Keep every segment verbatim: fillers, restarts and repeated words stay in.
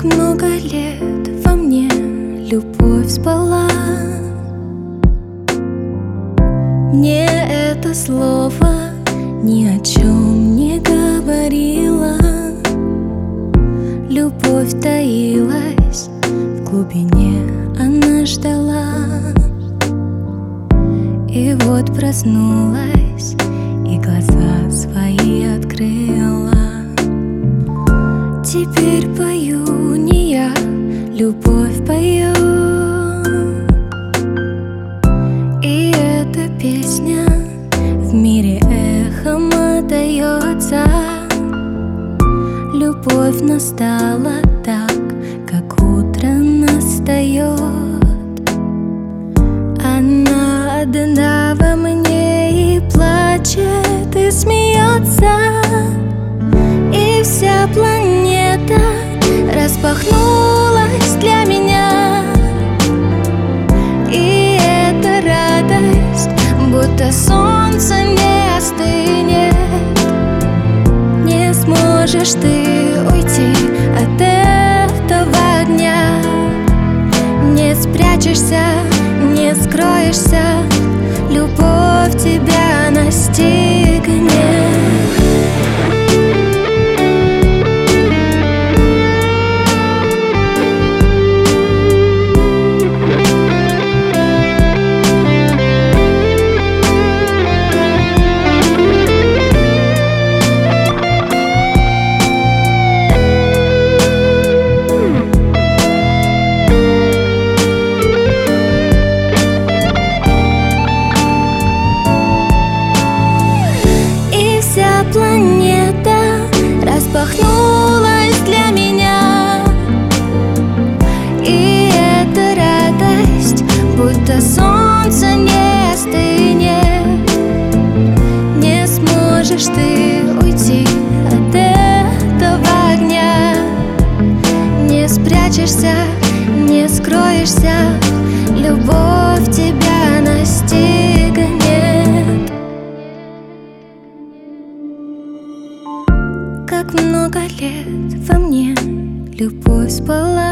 много лет во мне любовь спала. Мне это слово ни о чем не говорило. Любовь таилась в глубине, она ждала. И вот проснулась и глаза свои открыла. Теперь пою не я, любовь поет. И эта песня в мире эхом отдается. Любовь настала так, как утро настает. Она одна во мне и плачет, и смеется. И вся планета распахнулась для меня. И эта радость, будто солнце не остынет. Не сможешь ты уйти от этого огня. Не спрячешься, не скроешься. Любовь тебя настигнет. Планета распахнулась для меня. И эта радость, будто солнце не остынет. Не сможешь ты уйти от этого огня. Не спрячешься, не скроешься. Любовь тебя настигнет. Как много лет во мне любовь спала.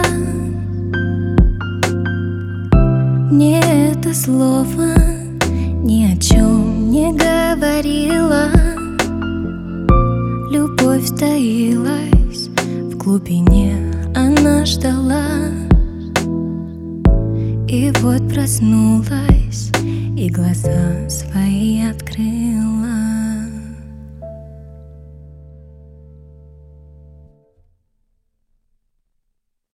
Мне это слово ни о чем не говорило. Любовь таилась в глубине, она ждала. И вот проснулась и глаза свои